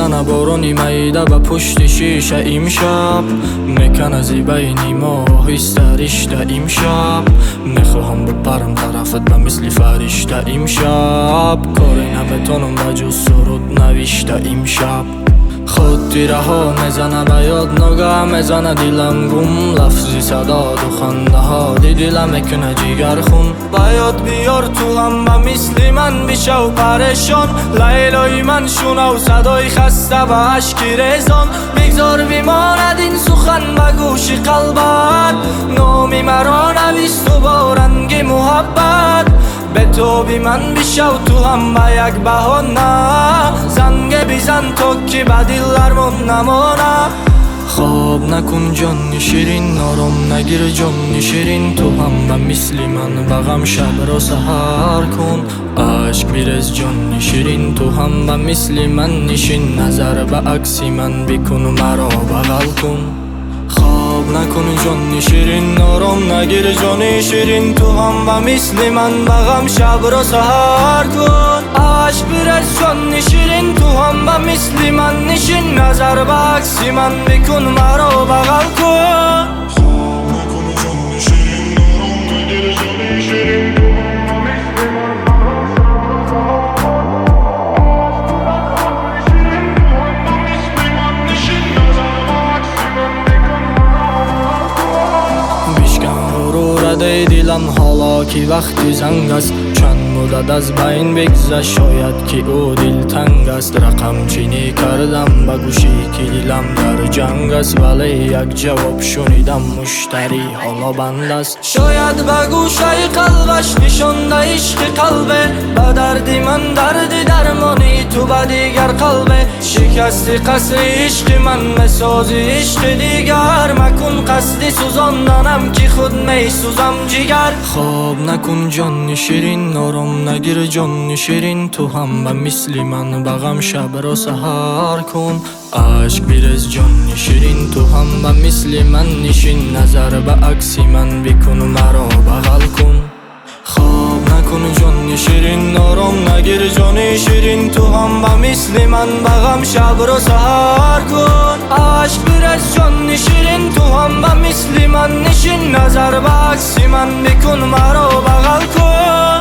میزنه بارونی میده به پشت شیشه امشب، میکنه زیبایی ما آهسته رشته امشب. میخواهم بپرم طرفت به مثل فرشته امشب، کاری نمیتونم به جز سرود نوشته امشب. خاطره ها میزنه به یاد ناگه میزنه دلم گم، لفظی صدا دو خنده ها دی دلم میکنه جگر خون. به یاد بیار تو هم به مثل من بشو پریشان، لیلای من شنو صدای خسته به عشق ریزان. بگذار بماند این سخن به گوش قلبت، نامی مرا نویس تو با رنگ محبت. به تو بی من بشو تو هم به یک بهانه، زنگ بزن تو که به دلرمون نمانه. خواب نکن جان شیرین، آرام نگیر جان شیرین، تو هم به مثل من به غم شب را سحر کن. عشق بیرز جان شیرین، تو هم به مثل من نشین، نظر به عکس من بکن مرا بغل کن. خواب نکن جان شیرین، آرام نگیر جان شیرین، تو هم به مثل من به غم شب را سحر کن. عشق بیرز جان شیرین، تو هم به مثل من نشین، نظر به عکس من بکن مرا بغل کن. خواب نکن جان شیرین، آرام نگیر جان شیرین، تو هم به مثل من به غم شب را سحر کن. ای دلم حالا که وقتی زنگ است، چند مدت از بین بگذشت شاید که او دل تنگ است. رقم چینی کردم به گوشی که دلم در جنگ است، ولی یک جواب شنیدم مشتری حالا بند است. شاید به گوشه قلبش نشانده عشق قلبه، به درد من درد درمانی تو به دیگر قلبه. شکست قصر عشق من مسازی عشق دیگر، مکن قصد سوزاندنم که خود می سوزم جگر. خواب نکن جان شیرین، آرام نگیر جان شیرین، تو هم به مثل من به غم شب را سحر کن. عشق بیرز جان شیرین، تو هم به مثل من نشین، نظر به عکس من بکن مرا بغل کن. خواب نکن جان شیرین، آرام نگیر جان شیرین، تو هم به مثل من به غم شب را سحر کن. عشق بیرز جان شیرین، تو هم به مثل من نشین، نظر به عکس من بکن مرا بغل کن.